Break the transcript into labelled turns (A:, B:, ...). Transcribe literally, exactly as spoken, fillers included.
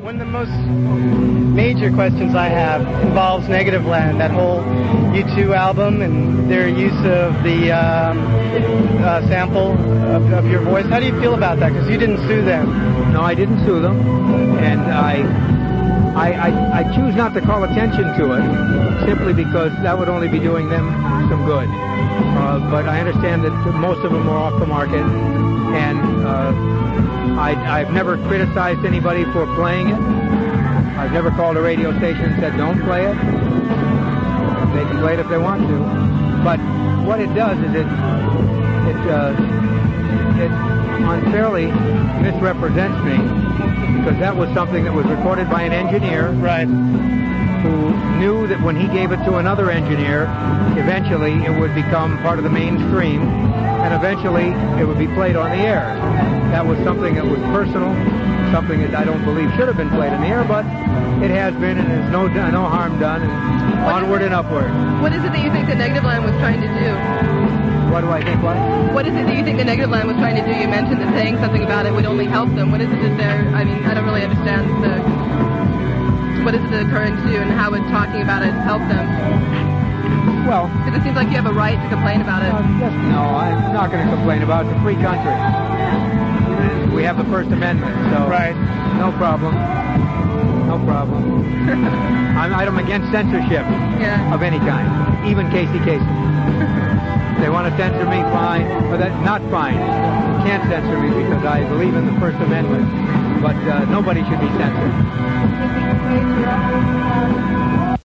A: One of the most major questions I have involves Negativland, that whole U two album and their use of the um, uh, sample of, of your voice. How do you feel about that? Because you didn't sue them.
B: No, I didn't sue them, and I, I, I, I choose not to call attention to it simply because that would only be doing them some good. Uh, but I understand that most of them are off the market, and uh, I, I've never criticized anybody for playing it. I've never called a radio station and said, don't play it. They can play it if they want to. But what it does is it, it, uh, it unfairly misrepresents me, because that was something that was recorded by an engineer.
A: Right.
B: Who knew that when he gave it to another engineer, eventually it would become part of the mainstream, and eventually it would be played on the air. That was something that was personal, something that I don't believe should have been played in the air, but it has been, and there's no no harm done, and what onward and upward.
C: What is it that you think the Negativland was trying to do?
B: What do I think what?
C: What is it that you think the Negativland was trying to do? You mentioned that saying something about it would only help them. What is it that they're, I mean, I don't really understand the, what is it that they're trying to do, and how would talking about it help them?
B: Well,
C: because it seems like you have a right to complain about it.
B: Uh, yes, no, I'm not going to complain about it. It's a free country. We have the First Amendment, so
A: right.
B: No problem. No problem. I'm, I'm against censorship
C: yeah.
B: of any kind, even Casey Kasem. If they want to censor me, fine, but that's not fine. You can't censor me because I believe in the First Amendment, but uh, nobody should be censored.